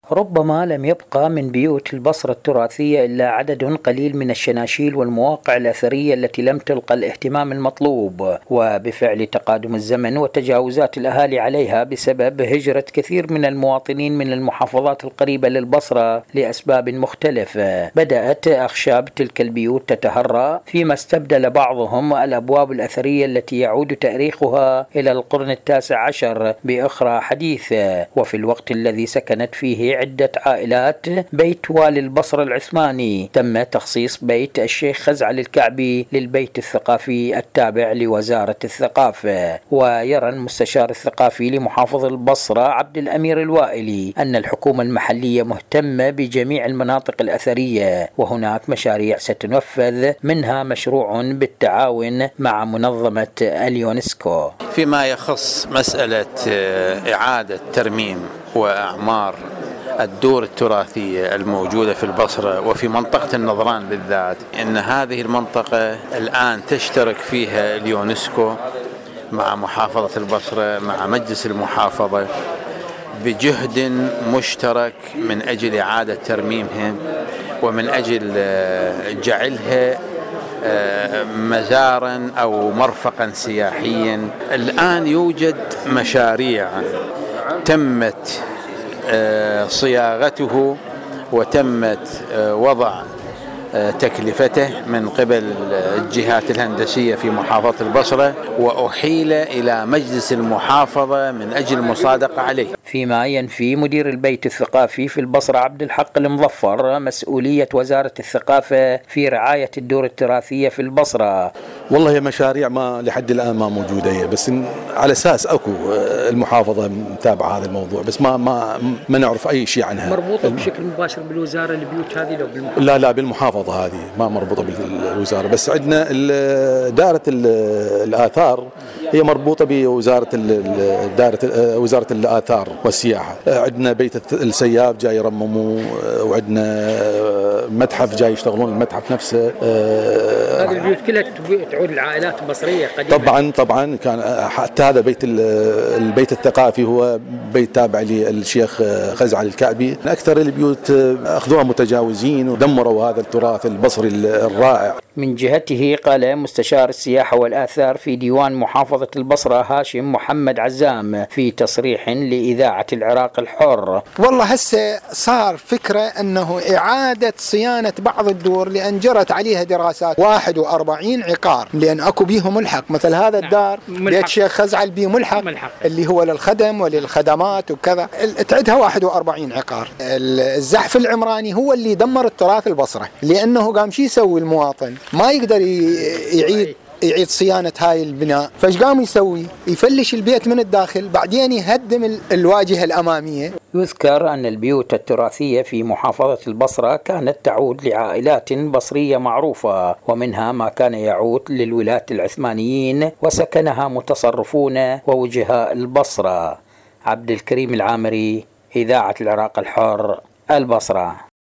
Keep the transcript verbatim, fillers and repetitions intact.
ربما لم يبقى من بيوت البصرة التراثية إلا عدد قليل من الشناشيل والمواقع الأثرية التي لم تلقى الاهتمام المطلوب، وبفعل تقادم الزمن وتجاوزات الأهالي عليها بسبب هجرة كثير من المواطنين من المحافظات القريبة للبصرة لأسباب مختلفة، بدأت أخشاب تلك البيوت تتهرى، فيما استبدل بعضهم الأبواب الأثرية التي يعود تاريخها إلى القرن التاسع عشر بأخرى حديثة. وفي الوقت الذي سكنت فيه عدة عائلات بيت والي البصرة العثماني، تم تخصيص بيت الشيخ خزعل الكعبي للبيت الثقافي التابع لوزارة الثقافة. ويرى المستشار الثقافي لمحافظ البصرة عبد الأمير الوائلي أن الحكومة المحلية مهتمة بجميع المناطق الأثرية، وهناك مشاريع ستنفذ، منها مشروع بالتعاون مع منظمة اليونسكو. فيما يخص مسألة إعادة ترميم وأعمار الدور التراثية الموجودة في البصرة وفي منطقة النظران بالذات، إن هذه المنطقة الآن تشترك فيها اليونسكو مع محافظة البصرة مع مجلس المحافظة بجهد مشترك من أجل إعادة ترميمها ومن أجل جعلها مزارا أو مرفقا سياحيا. الآن يوجد مشاريع تمت صياغته وتمت وضع تكلفته من قبل الجهات الهندسية في محافظة البصرة، وأحيل إلى مجلس المحافظة من أجل المصادقة عليه. فيما ينفي مدير البيت الثقافي في البصرة عبد الحق المظفر مسؤولية وزارة الثقافة في رعاية الدور التراثية في البصرة. والله هي مشاريع ما لحد الآن ما موجودة، بس على أساس أكو المحافظة متابعة هذا الموضوع، بس ما ما ما نعرف أي شيء عنها. مربوطة بشكل مباشر بالوزارة البيوت هذه لو بالمحافظة؟ لا لا بالمحافظة هذه ما مربوطة بالوزارة، بس عندنا دائرة الآثار هي مربوطة بوزارة دائرة وزارة الآثار والسياحة. عندنا بيت السياب جاي يرمموا، وعندنا متحف جاي يشتغلون المتحف نفسه. هذه البيوت كلها تعود للعائلات البصرية قديما. طبعا طبعا كان حتى هذا بيت البيت الثقافي هو بيت تابع للشيخ خزعل الكعبي. أكثر البيوت أخذوها متجاوزين ودمروا هذا التراث البصري الرائع. من جهته قال مستشار السياحة والآثار في ديوان محافظة البصرة هاشم محمد عزام في تصريح لإذاعة العراق الحر: والله هسه صار فكرة أنه إعادة صيانة بعض الدور، لأن جرت عليها دراسات واحد وأربعين عقار، لأن أكو بيه ملحق، مثل هذا الدار بيت شيخ خزعل بيه ملحق, ملحق اللي هو للخدم وللخدمات وكذا، تعدها واحد وأربعين عقار. الزحف العمراني هو اللي دمر التراث البصرة، لأنه قام شي يسوي المواطن؟ ما يقدر يعيد يعيد صيانة هاي البناء، فايش قام يسوي؟ يفلش البيت من الداخل، بعدين يهدم الواجهة الأمامية. يذكر أن البيوت التراثية في محافظة البصرة كانت تعود لعائلات بصرية معروفة، ومنها ما كان يعود للولاة العثمانيين وسكنها متصرفون ووجهاء البصرة. عبد الكريم العامري، إذاعة العراق الحر، البصرة.